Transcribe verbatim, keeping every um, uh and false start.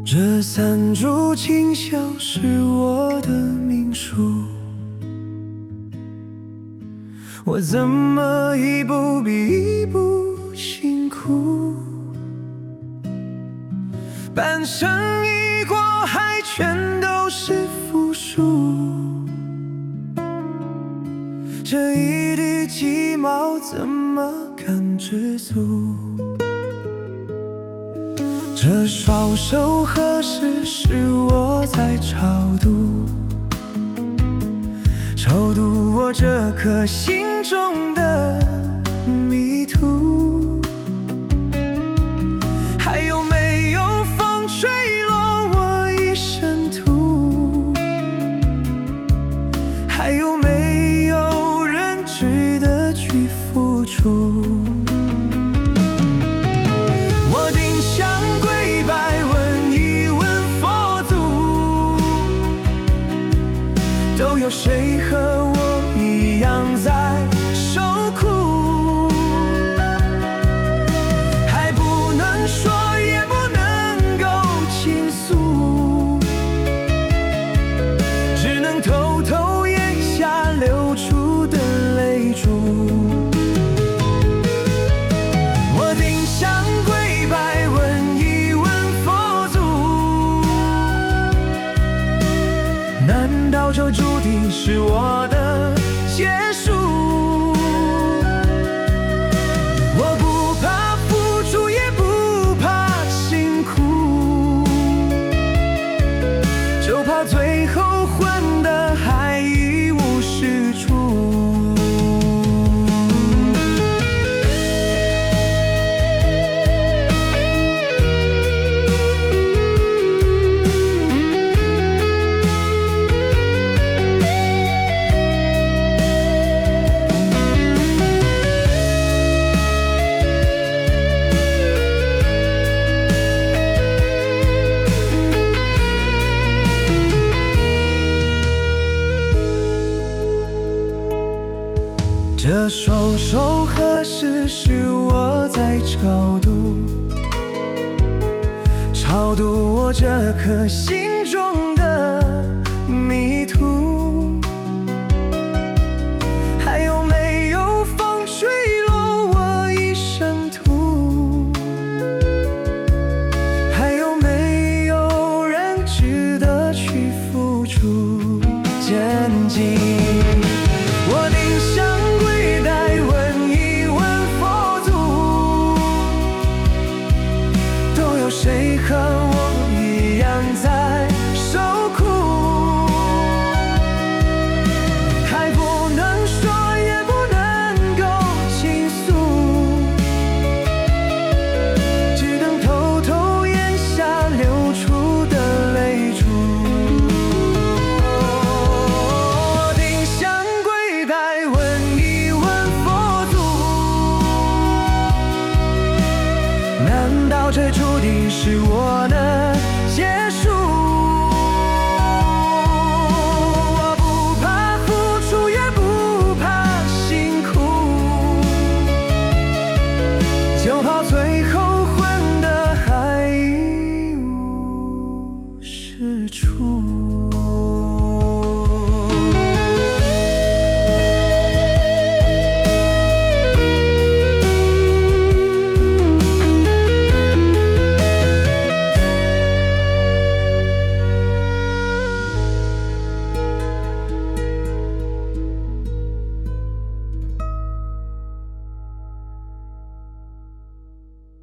这三株清香是我的命数，我怎么一步比一步辛苦？半生已过，还全都是负数。这一地鸡毛怎么敢知足？这双手何时是我在超度，超度我这颗心中的迷途。还有没有风吹落我一身土？还有没有人值得去付出？我定向跪拜，问一问佛祖，都有谁和我一样在受苦？还不能说，也不能够倾诉，只能偷偷咽下流出的泪珠。我定向跪拜，问一问佛祖，难道这注定是我的结束？我不怕付出，也不怕辛苦，就怕最后混得还一无是处。这双手何时是我在超度，超度我这颗心中的迷途。